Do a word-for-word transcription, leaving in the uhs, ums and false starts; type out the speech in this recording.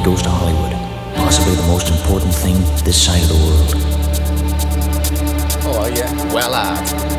goes to Hollywood. Possibly the most important thing this side of the world. Oh, yeah. Well, uh,